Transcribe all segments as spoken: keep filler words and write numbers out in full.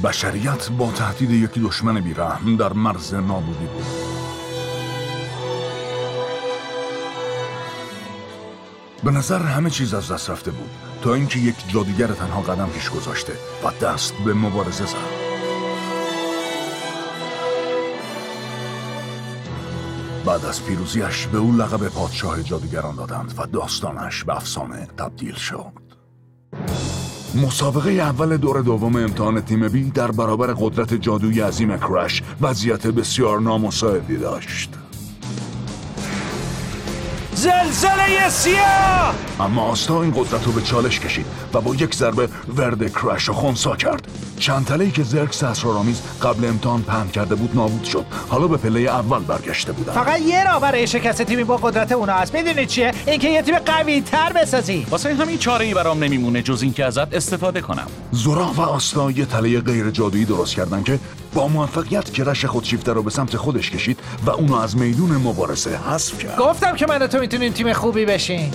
بشریت با تهدید یکی دشمن بی‌رحم در مرز نابودی بود. به نظر همه چیز از دست رفته بود تا اینکه یک جادوگر تنها قدم پیش گذاشته و دست به مبارزه زد. بعد از پیروزیش به او لقب پادشاه جادوگران دادند و داستانش به افسانه تبدیل شد. مسابقه اول دور دوم امتحان تیم بی در برابر قدرت جادویی عظیم کرش وضعیت بسیار نامساعدی داشت. زلزله سیاه! اما آستا این قدرت رو به چالش کشید و با یک ضربه ورد کرش رو خنثی کرد. چند تله‌ای که زرکس اسرارآمیز قبل امتحان پهن کرده بود نابود شد. حالا به پله اول برگشته بودن. فقط یه راه برای شکست تیمی با قدرت اونا هست. میدونی چیه؟ اینکه یه تیم قوی تر بسازی. واسه همین چاره‌ای برام نمیمونه جز اینکه ازت استفاده کنم. زورا و آستا یه تله غیر جادویی درست کردن که با موفقیت کرش خودشیفته رو به سمت خودش کشید و اونو از میدون مبارزه حذف کرد. گفتم که من و تو میتونیم تیم خوبی بشین.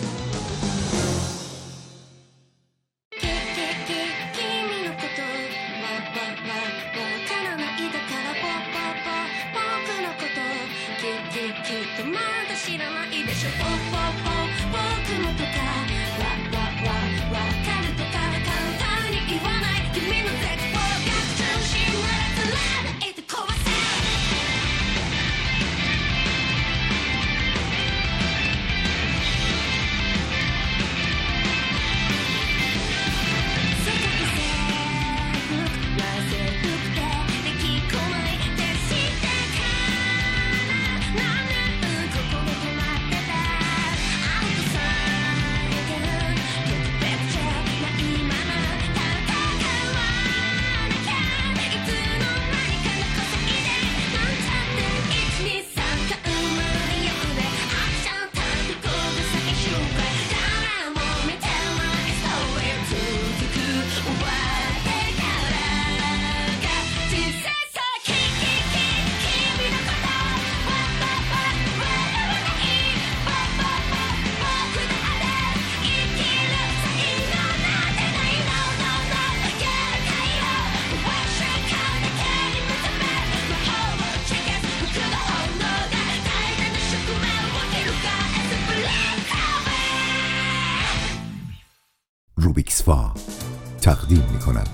روبیکس فا تقدیم می‌کند.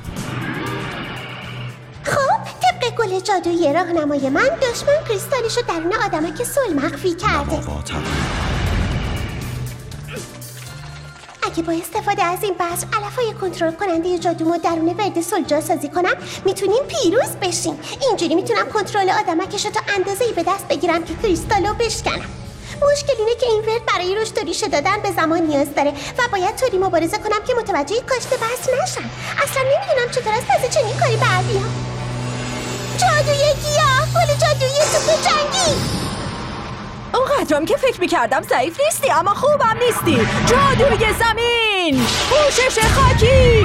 خب طبق گل جادویی راهنمای من دشمن کریستالشو درون آدمک صلح مخفی کرده. اگه با استفاده از این بذر علفای کنترل کننده جادومو درون ورد صلح جاسازی کنم میتونیم پیروز بشیم. اینجوری میتونم کنترل آدمکشو تا اندازه‌ای به دست بگیرم که کریستالو بشکنم. مشکل اینه که این ورد برای رشد و ریشه دادن به زمان نیاز داره و باید طوری مبارزه کنم که متوجه کاشت بذر نشم. اصلا نمیدونم چطور از پس چنین کاری بر بیام. جادوی گیاه، گل جادویی توپ جنگی. اونقدرم که فکر میکردم ضعیف نیستی اما خوبم نیستی. جادوی زمین، پوشش خاکی.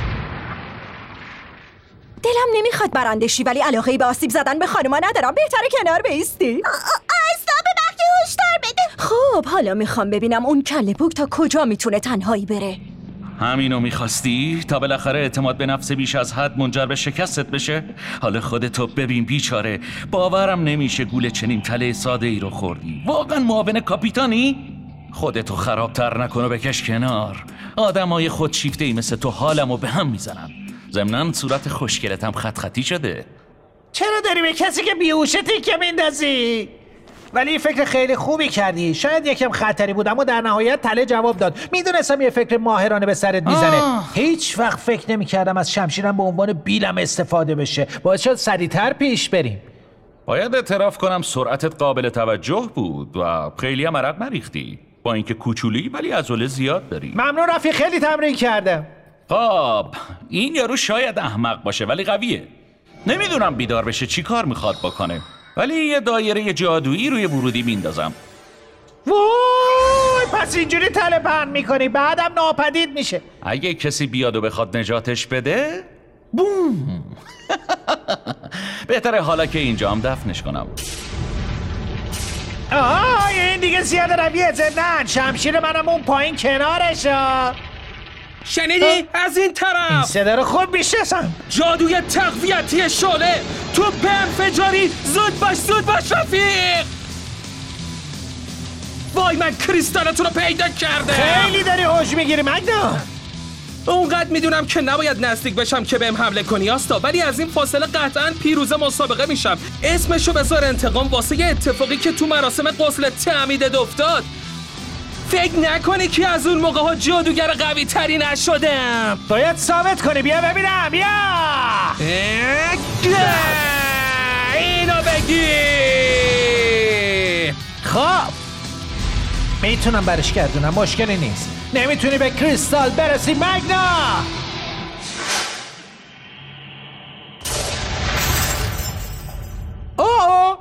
دلم نمیخواد برنده شی ولی علاقه‌ای به آسیب زدن به خانوما ندارم. بهتره کنار بیستی. آستا به وقتی هشدار بده. خب حالا میخوام ببینم اون کله پوک تا کجا میتونه تنهایی بره. همینو میخواستی؟ تا بالاخره اعتماد به نفس بیش از حد منجر به شکستت بشه؟ حالا خودتو ببین بیچاره. باورم نمیشه گول چنین تله ساده ای رو خوردی. واقعا معاون کاپیتانی؟ خودتو خرابتر نکن و بکش کنار. آدمای خودشیفته ای مثل تو حالمو به هم میزنن. ضمناً صورت خوشگلت هم خط خطی شده. چرا داری به کسی که بیهوشه تیکه میندازی؟ ولی فکر خیلی خوبی کردی. شاید یکم خطری بود اما در نهایت تله جواب داد. میدونستم یه فکر ماهرانه به سرت میزنه. هیچ وقت فکر نمیکردم از شمشیرم به عنوان بیلم استفاده بشه. باعث شد سریعتر پیش بریم. باید اعتراف کنم سرعتت قابل توجه بود و خیلی هم عرق نریختی. با اینکه کوچولی ولی عضله زیاد داری. ممنون رفیق، خیلی تمرین کردم. خب این یارو شاید احمق باشه ولی قویه. نمیدونم بیدار بشه چی کار میخواد بکنه، ولی یه دایره جادویی روی ورودی میندازم. وای پس اینجوری تله پهن میکنی بعدم ناپدید میشه. اگه کسی بیاد و بخواد نجاتش بده بوم. بهتره حالا که اینجا هم دفنش کنم. آه این دیگه زیاده رویه زدن. شمشیر منم اون پایین کنارشا. شنیدی؟ از این طرف این صدا رو خوب میشناسم. جادوی تقویتی شعله. تو به انفجاری. زود باش زود باش رفیق. وای من کریستالتون رو پیدا کرده. خیلی داری هوش میگیری مگنا. اونقدر میدونم که نباید نزدیک بشم که بهم حمله کنی آستا، ولی از این فاصله قطعاً پیروز مسابقه میشم. اسمشو بذار انتقام واسه یه اتفاقی که تو مراسم غسل تعمیدت افتاد. فکر نکنی که از اون موقع ها جادوگر قوی تری نشدم. باید ثابت کنی. بیا ببینم. بیا اینو بگی. خب میتونم برش گردونم، مشکلی نیست. نمیتونی به کریستال برسی مگنا. اوه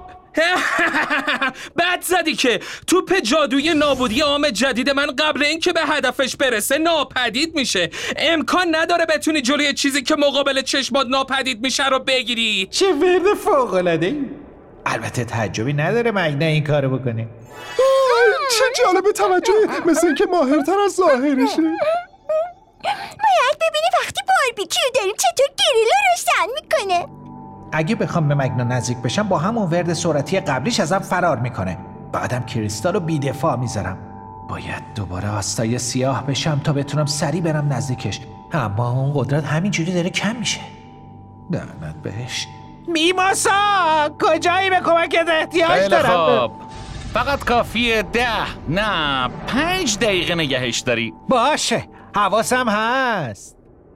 بد زدی که توپ جادویی نابودی عام جدید من قبل اینکه به هدفش برسه ناپدید میشه. امکان نداره بتونی جلوی چیزی که مقابل چشمات ناپدید میشه رو بگیری. چه ورد فوق‌العاده‌ای. البته تعجبی نداره مگنا این کارو بکنه. چه جالب توجه، مثل اینکه ماهرتر از ظاهرشه. باید ببینی وقتی باربیکیو داریم چطور گریل رو روشن میکنه. اگه بخوام به مگنا نزدیک بشم با همون ورد سرعتی قبلیش ازم فرار میکنه. بعدم کریستال رو بی‌دفاع میذارم. باید دوباره آستای سیاه بشم تا بتونم سریع برم نزدیکش، اما اون قدرت همینجوری داره کم میشه. لعنت بهش. میماسا کجایی؟ به کمکت احتیاج خیلی دارم. خوب. فقط کافیه ده نه پنج دقیقه نگهش داری. باشه حواسم هست.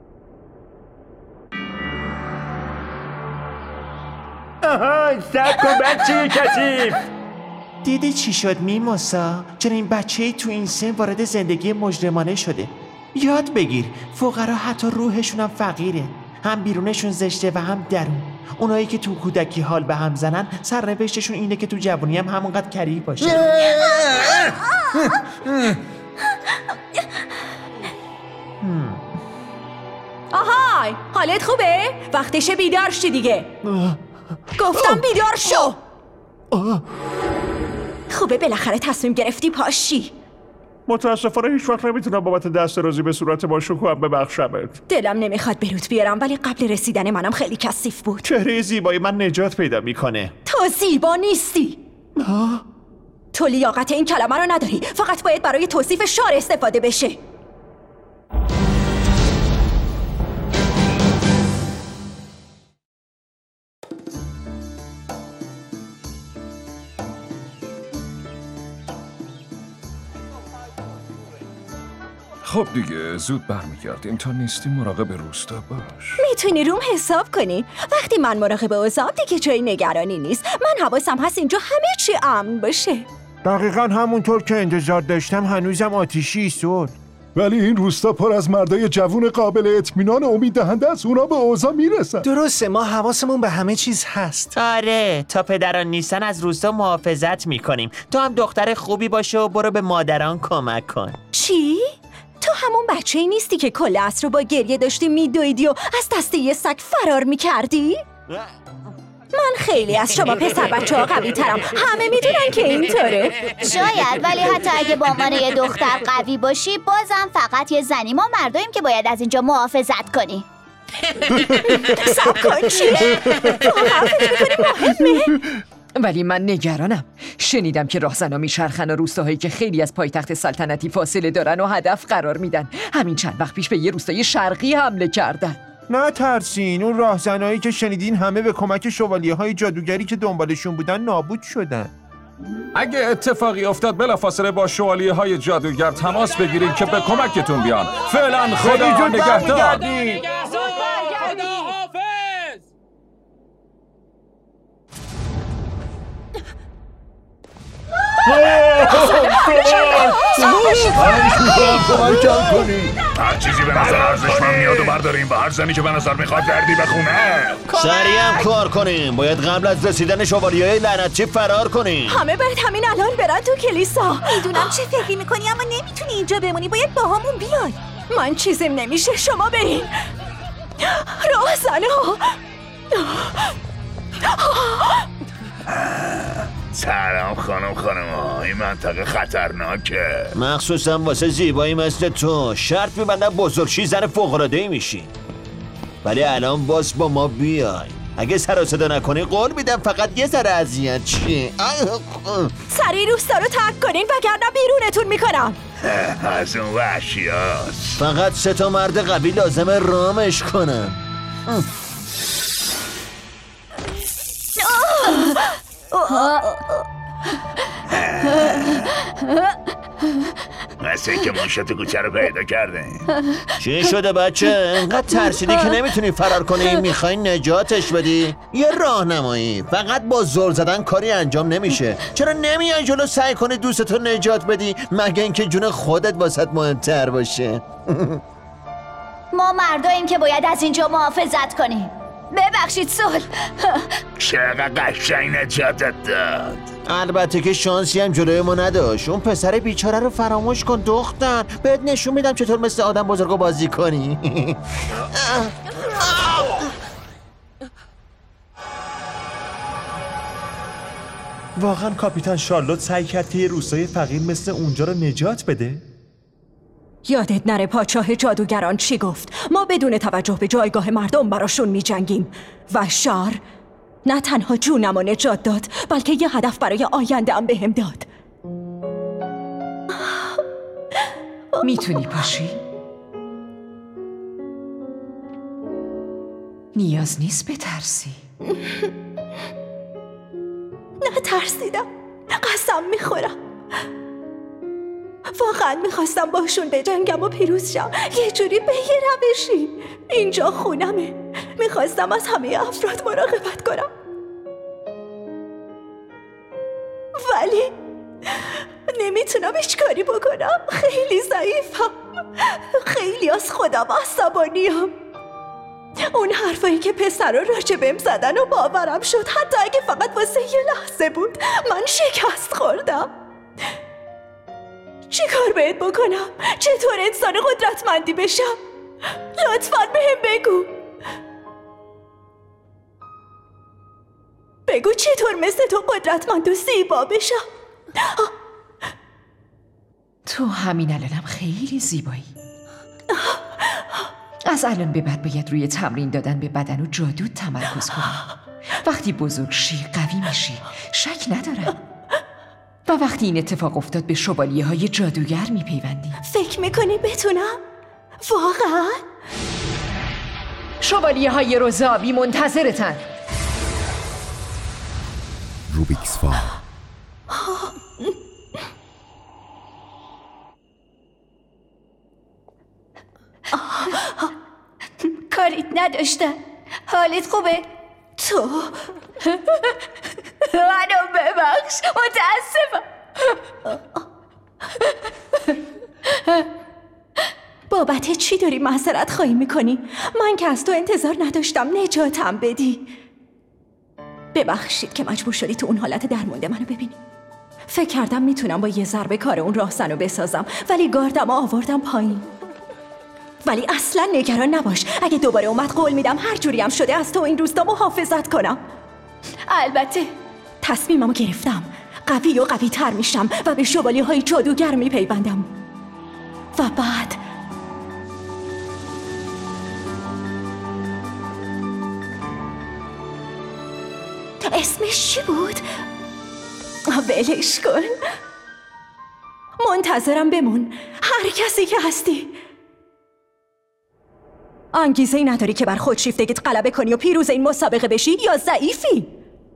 آهای سب کن بچه کثیف. دیدی چی شد میموسا؟ چرا این بچه تو این سن وارد زندگی مجرمانه شده؟ یاد بگیر فقرا حتی روحشون هم فقیره، هم بیرونشون زشته و هم درون. اونایی که تو کودکی حال به هم زنن سرنوشتشون اینه که تو جوانی هم همونقدر کری باشه. آهای حالت خوبه؟ وقتشه بیدار شی دیگه. گفتم بیدار شو. خوبه بالاخره تصمیم گرفتی پاشی. متاسفانه هیچ وقت نمیتونم بابت دست رازی به صورت با شکوهم ببخشمت. دلم نمیخواد بروت بیارم ولی قبل رسیدن منم خیلی کثیف بود. چهره زیبای من نجات پیدا میکنه. تو زیبا نیستی. تو لیاقت این کلمه رو نداری، فقط باید برای توصیف شعر استفاده بشه. خب دیگه زود برمیگردیم، تا نیستی مراقب روستا باش. میتونی روم حساب کنی. وقتی من مراقب اوضاعم دیگه جای نگرانی نیست. من حواسم هست اینجا همه چی امن باشه. دقیقاً همونطور که انتظار داشتم هنوزم آتیشی سود. ولی این روستا پر از مردای جوون قابل اطمینان و امید دهنده از اونا به اوضاع میرسن. درسته ما حواسمون به همه چیز هست. آره تا پدران نیستن از روستا محافظت میکنیم. تو هم دختر خوبی باشه و برو به مادران کمک کن. چی؟ تو همون بچه ای نیستی که کل عصر رو با گریه داشتی میدویدی و از دسته یه سگ فرار میکردی؟ من خیلی از شما پسر بچه ها قوی ترم. همه میدونن که اینطوره. شاید، ولی حتی اگه با عنوان یه دختر قوی باشی بازم فقط یه زنی. ما مرداییم که باید از اینجا محافظت کنی. سب کن چیه؟ تو حرفت میکنی مهمه؟ ولی من نگرانم. شنیدم که راهزنا میچرخن و روستاهایی که خیلی از پایتخت سلطنتی فاصله دارن و هدف قرار میدن. همین چند وقت پیش به یه روستای شرقی حمله کردن. نه ترسین، اون راهزنایی که شنیدین همه به کمک شوالیه های جادوگری که دنبالشون بودن نابود شدن. اگه اتفاقی افتاد بلافاصله با شوالیه های جادوگر تماس بگیرید که به کمکتون بیان. فعلا خدا نگهدار. هر چیزی به نظر ارزشمند میاد و برداریم و هر زنی که به نظر میخواد دردی بخونه. سریع هم کار کنیم. باید قبل از رسیدن شوالیه‌های لعنتچی فرار کنیم. همه باید همین الان برن تو کلیسا. میدونم چه فکری میکنی اما نمیتونی اینجا بمونی. باید با همون بیای. من چیزیم نمیشه، شما برین. راهزنا سلام خانم خانم این منطقه خطرناکه. مخصوصا واسه زیبایی مثل تو. شرط میبندم بزرگشی زن فوق‌العاده‌ای میشی. ولی الان باز با ما بیای. اگه سر و صدا نکنی قول میدم فقط یه ذره اذیت چی. سریع روستا رو ترک کنین وگرنه بیرونتون میکنم. از اون وحشی هست. فقط سه تا مرد قوی لازمه رامش کنم. مثل اینکه موشت کوچه رو پیدا کرده. چی شده بچه؟ انقدر ترسیدی که نمیتونی فرار کنی؟ میخوای نجاتش بدی؟ یه راهنمایی. فقط با زور زدن کاری انجام نمیشه. چرا نمیای جلو سعی کنی دوستتو نجات بدی مگه اینکه جون خودت واسط مهمتر باشه؟ ما مرداییم که باید از اینجا محافظت کنیم. ببخشید سول. چقدر قشنگ نجاتت داد. البته که شانسی هم جلوی ما نداشت. اون پسر بیچاره رو فراموش کن دختر. بهت نشون میدم چطور مثل آدم بزرگو بازی کنی. واقعا کاپیتان شارلوت سعی کرد که یه روستای فقیر مثل اونجا رو نجات بده؟ یادت نره پادشاه جادوگران چی گفت؟ ما بدون توجه به جایگاه مردم براشون می جنگیم. و شار نه تنها جونم رو نجات داد بلکه یه هدف برای آینده هم بهم داد. میتونی پاشی؟ نیاز نیست بترسی. نه ترسیدم. قسم میخورم. واقعا میخواستم باشون بجنگم و پیروز شم. یه جوری به یه روشی. اینجا خونمه. میخواستم از همه افراد مراقبت کنم. ولی نمیتونم هیچ کاری بکنم. خیلی ضعیفم. خیلی از خودم عصبانیم. اون حرفایی که پسر رو راجع بهم زدن و باورم شد. حتی اگه فقط واسه یه لحظه بود. من شکست خوردم. چی کار باید بکنم؟ چطور انسان قدرتمندی بشم؟ لطفاً بهم بگو. بگو چطور مثل تو قدرتمند و زیبا بشم. تو همین الانم خیلی زیبایی. از الان به بعد باید روی تمرین دادن به بدن و جادو تمرکز کنی. وقتی بزرگ شی قوی میشی، شک ندارم. و وقتی این اتفاق افتاد به شوالیه های جادوگر میپیوندی. فکر میکنی بتونم؟ واقعا؟ شوالیه های روزابی منتظرتن. روبیکس فا کاریت نداشتم. حالت خوبه؟ تو منو ببخش. متاسفم. بابت چی داری معذرت خواهی میکنی؟ من که از تو انتظار نداشتم نجاتم بدی. ببخشید که مجبور شدی تو اون حالت درمونده منو ببینی. فکر کردم میتونم با یه ضربه کار اون راهزن رو بسازم ولی گاردم آوردم پایین. ولی اصلا نگران نباش. اگه دوباره اومد قول میدم هر جوری هم شده از تو این روستا محافظت کنم. البته تصمیممو گرفتم. قوی و قوی تر میشم و به شوالیه های جادوگر میپیوندم. و بعد اسمش چی بود؟ ولش کن. منتظرم بمون. هر کسی که هستی. انگیزه ای نداری که بر خودشیفتگیت غلبه کنی و پیروز این مسابقه بشی یا ضعیفی؟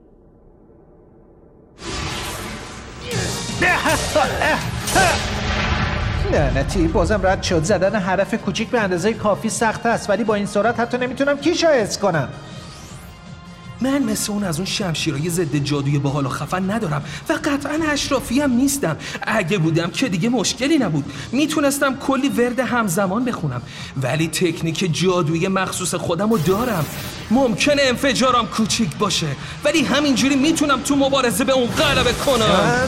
لعنتی بازم رد شد. زدن حرف کوچیک به اندازه کافی سخت است ولی با این سرعت حتی نمیتونم کیشو حس کنم. من مثل اون از اون شمشیرای ضد جادوی باحال و خفن ندارم و قطعا اشرافی هم نیستم. اگه بودم که دیگه مشکلی نبود. میتونستم کلی ورد همزمان بخونم ولی تکنیک جادویی مخصوص خودم رو دارم. ممکنه انفجارم کوچیک باشه ولی همینجوری میتونم تو مبارزه به اون غلبه کنم.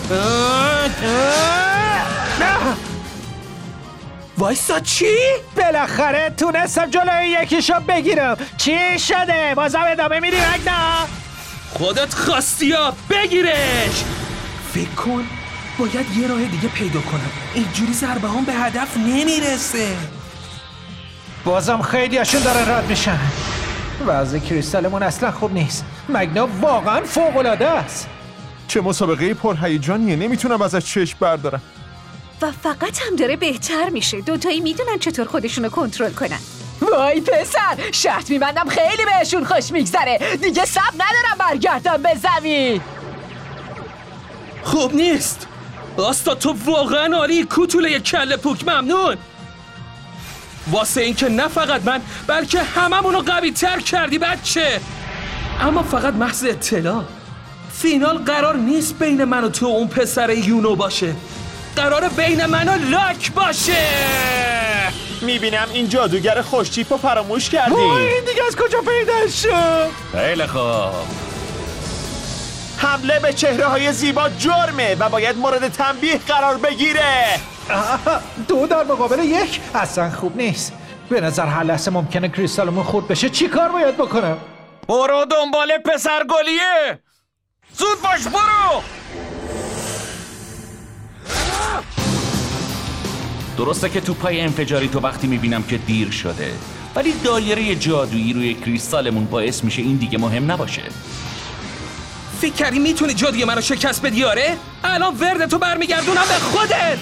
وایسا چی؟ بالاخره تونستم جلوی یکیشو بگیرم. چی شده؟ بازم ادامه میدی رگنا؟ خودت خواستی یا بگیرش. فکر کن باید یه راه دیگه پیدا کنم. اینجوری ضربه هم به هدف نمیرسه. بازم خیلی هاشون دارن رد میشن. وضع کریستالمون اصلا خوب نیست. مگنا واقعا فوق‌العاده است. چه مسابقه پرهیجانیه، نمیتونم ازش چشم بردارم. و فقط هم داره بهتر میشه. دوتایی میدونن چطور خودشونو کنترل کنن. وای پسر، شرط میبندم خیلی بهشون خوش میگذره. دیگه صبر ندارم برگردم به زمین. خوب نیست. آستا تو واقعا عالی. کوتوله کله پوک، ممنون. واسه اینکه نه فقط من بلکه هممونو قوی تر کردی بچه. اما فقط محض اطلاع، فینال قرار نیست بین من و تو اون پسر یونو باشه. قرار بین من و لاک باشه. میبینم این جادوگر خوشتیپ رو فراموش کردی. این دیگه از کجا پیدا شد؟ خیلی خوب. حمله به چهره های زیبا جرمه و باید مورد تنبیه قرار بگیره. دو در مقابل یک اصلا خوب نیست. به نظر هر لحظه ممکنه کریستالمون خورد بشه. چی کار باید بکنم؟ برو دنبال پسر گلیه. زود باش برو. درسته که توپای انفجاری تو وقتی میبینم که دیر شده، ولی دایره جادویی روی کریستالمون باعث میشه این دیگه مهم نباشه. فکر کردی میتونی جادوی منو شکست بدی؟ آره؟ الان ورد تو برمیگردونم به خودت.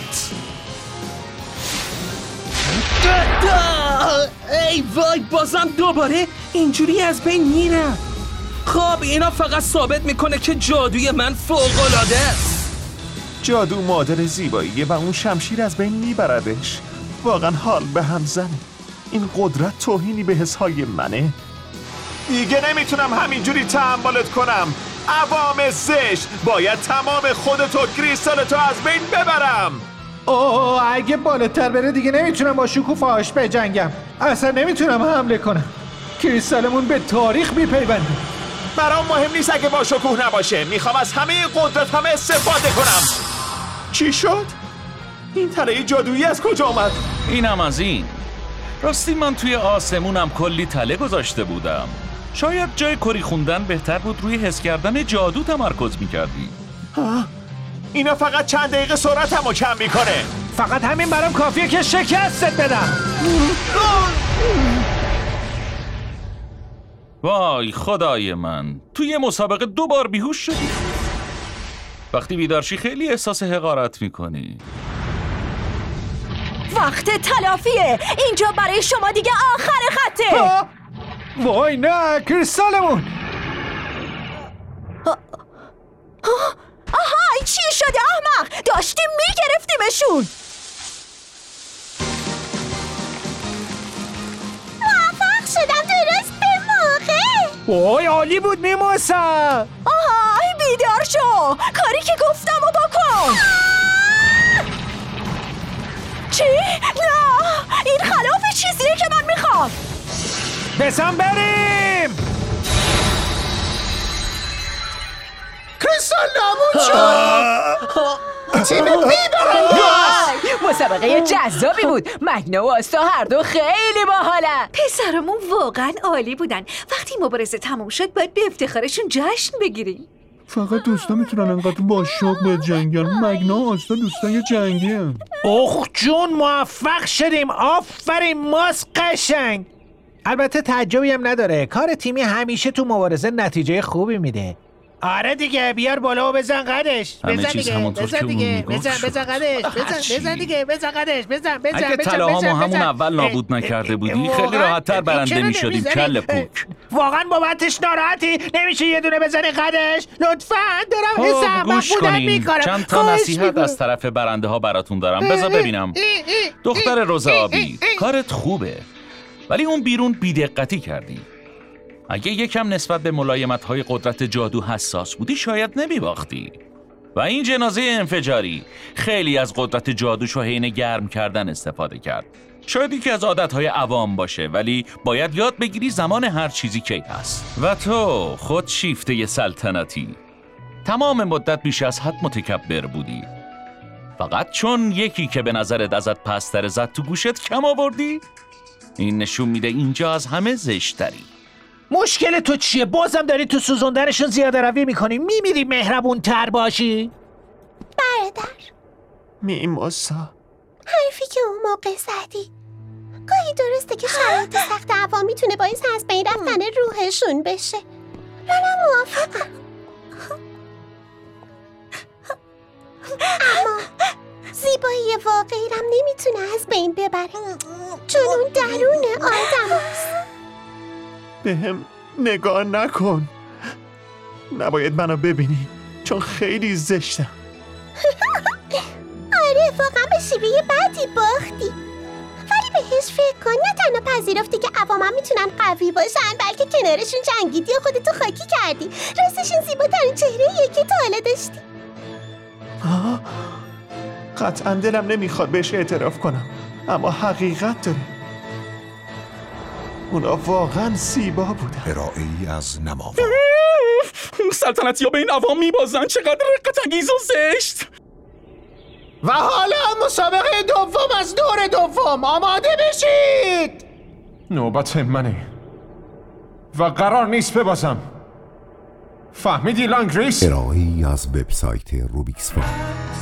ای وای، بازم دوباره اینجوری از بین میرم. خب اینا فقط ثابت میکنه که جادوی من فوق‌العاده است. جادو مادر زیباییه و اون شمشیر از بین میبردش. واقعا حال به هم زنه. این قدرت توهینی به حسهای منه. دیگه نمیتونم همینجوری تحملت کنم. عوام زشت، باید تمام خودتو کریستالتو از بین ببرم. اوه اگه بالاتر بره دیگه نمیتونم با شکوفاش بجنگم. اصلا نمیتونم حمله کنم. کریستالمون به تاریخ میپیونده. برام مهم نیست اگه با شکوه نباشه. میخوام از همه قدرت هم استفاده کنم. چی شد؟ این تله جادویی از کجا آمد؟ اینم از این. راستی من توی آسمونم کلی تله گذاشته بودم. شاید جای کری خوندن بهتر بود روی حس کردن جادو تمرکز میکردی. اینا فقط چند دقیقه سرعتمو کم میکنه. فقط همین برام کافیه که شکستت بدم. وای خدای من، توی مسابقه دو بار بیهوش شدی. وقتی بیدارشی خیلی احساس حقارت میکنی. وقت تلافیه. اینجا برای شما دیگه آخر خطه. آه. وای نه، کریستالمون. آها چی شده احمق؟ داشتیم میگرفتیمشون. موفق شدم درست به موقع. وای عالی بود میموسا. آها بیدار شو. کاری که گفتم و بکن. چی؟ نه این خلاف چیزیه که من میخوام. بسام بریم. کریستال نابود شد. تیم میبرن. مسابقه جذابی بود. مگنا و آستا هر دو خیلی باحالن. پسرمون واقعا عالی بودن. وقتی مبارزه تموم شد باید به افتخارشون جشن بگیریم. فقط دوستا میتونن انقدر با شوق به جنگن. مگنا و آستا دوستای جنگی هن. اوه جون موفق شدیم. آفرین ماس قشنگ. البته تعجبی هم نداره. کار تیمی همیشه تو مبارزه نتیجه خوبی میده. آره دیگه بیار بالا و بزن قدش. همه چیز همونطور که اون میگفت بزن بزن قدش. بزن بزن دیگه بزن قدش. بزن بزن اگه طلاهامو همون اول نابود نکرده بودی خیلی راحت‌تر برنده میشدیم. کله پوک. واقعا بابتش ناراحتی؟ نمیشه یه دونه بزنی قدش؟ لطفاً دارم حساب بودن میکنم. چند تا نصیحت از طرف برنده ها براتون دارم. بذار ببینم. دختر روز آبی کارت خوبه، ولی اون بیرون بی‌دقتی کردی. اگه یکم نسبت به ملایمت‌های قدرت جادو حساس بودی شاید نمی‌باختی. و این جنازه انفجاری خیلی از قدرت جادوشو حین گرم کردن استفاده کرد. شاید یکی از عادت‌های عوام باشه، ولی باید یاد بگیری زمان هر چیزی کی هست. و تو خود شیفته سلطنتی تمام مدت بیش از حد متکبر بودی. فقط چون یکی که به نظرت ازت پستر زد تو گوشت کم آوردی؟ این نشون میده اینجا از همه زشتری. مشکل تو چیه؟ بازم داری تو سوزوندنشون زیاده روی میکنی. میمیری مهربون تر باشی؟ مادر. میموسا، حرفی که اون موقع زدی گاهی درسته که شرایط سخت عوام میتونه باعث از بین رفتن روحشون بشه. منم موافقم. اما زیبایی واقعی رم نمیتونه از بین ببره، چون اون درون آدم هست. به هم نگاه نکن. نباید منو ببینی چون خیلی زشتم. آره واقعا به شیوه بدی باختی، ولی بهش فکر کن. نه تنها پذیرفتی که عوام هم میتونن قوی باشن، بلکه کنارشون جنگیدی و خودتو خاکی کردی. راستش این زیباترین چهره‌ایه که تا حالا داشتی. آه، قطعا دلم نمیخواد بهش اعتراف کنم، اما حقیقت داره. اونا واقعا زیبا بودن. ارائه‌ای از نماوا. سلطنتی ها به این عوام میبازن، چقدر رقت انگیز و زشت. و حالا مسابقه دوم از دور دوم، آماده بشید. نوبت منه و قرار نیست ببازم. فهمیدی لانگریس؟ ارائه‌ای از وبسایت روبیکس فا.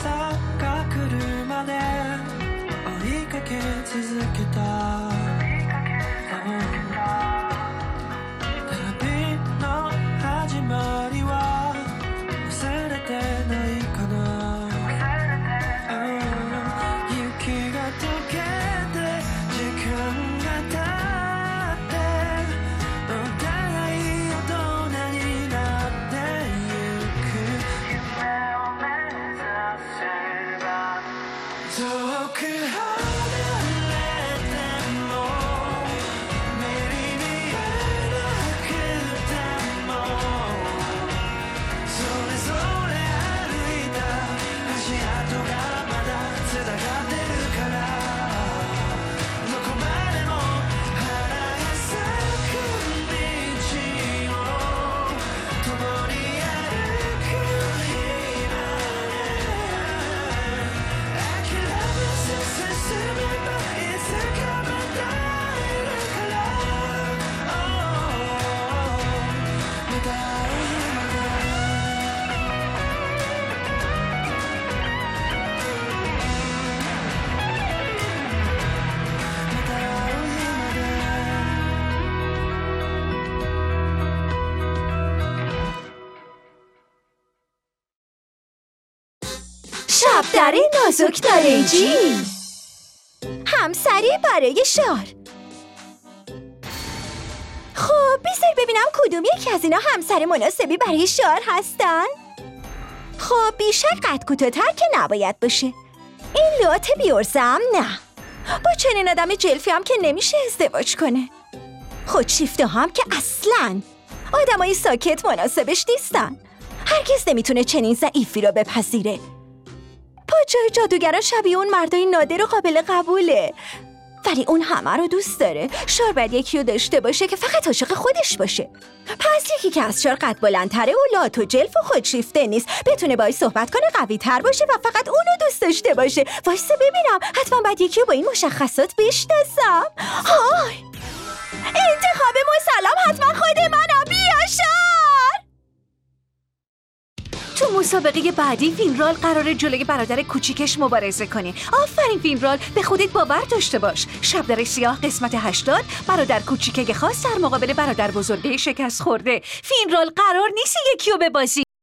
شبدر نازک نارنجی، همسری برای شار. خب بذار ببینم کدوم یکی از اینا همسر مناسبی برای شار هستن. خب بیشک قد کوتاه‌تر که نباید باشه. این لات بیورزم نه، با چنین آدم جلفی هم که نمیشه ازدواج کنه. خودشیفته هم که اصلاً آدمای ساکت مناسبش نیستن. هرگز نمیتونه چنین ضعیفی رو بپذیره. پاچای جادوگرا شبیه اون مردای نادر و قابل قبوله، ولی اون همه رو دوست داره. شار باید یکی رو داشته باشه که فقط عاشق خودش باشه. پس یکی که از شار قد بلندتره و لات و جلف و خودشیفته نیست، بتونه باهاش صحبت کنه، قوی تر باشه و فقط اونو دوست داشته باشه. وایسا ببینم، حتما باید یکی رو با این مشخصات بشناسم. های انتخاب مسلم حتما خود منم. بیا شار. تو مسابقه بعدی فینرال قراره جلوی برادر کوچیکش مبارزه کنه. آفرین فینرال، به خودت باور داشته باش. شبدر سیاه قسمت هشتاد، برادر کوچیکه خاص در مقابل برادر بزرگه شکست خورده. فینرال قرار نیست یکی رو ببازی.